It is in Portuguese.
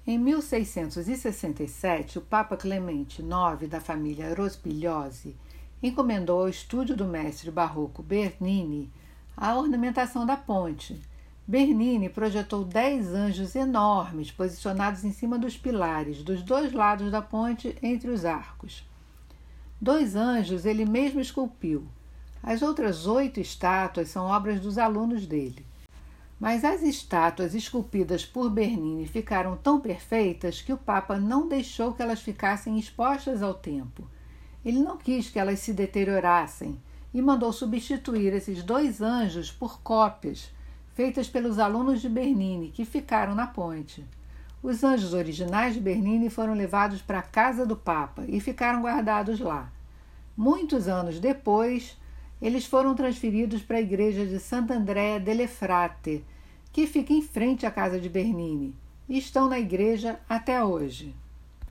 Em 1667, o Papa Clemente IX, da família Rospigliosi, encomendou ao estúdio do mestre barroco Bernini a ornamentação da ponte. Bernini projetou 10 anjos enormes posicionados em cima dos pilares dos dois lados da ponte entre os arcos. 2 anjos ele mesmo esculpiu. As outras 8 estátuas são obras dos alunos dele. Mas as estátuas esculpidas por Bernini ficaram tão perfeitas que o Papa não deixou que elas ficassem expostas ao tempo. Ele não quis que elas se deteriorassem e mandou substituir esses 2 anjos por cópias, feitas pelos alunos de Bernini, que ficaram na ponte. Os anjos originais de Bernini foram levados para a casa do Papa e ficaram guardados lá. Muitos anos depois, eles foram transferidos para a igreja de Sant'Andrea delle Frate, que fica em frente à casa de Bernini, e estão na igreja até hoje.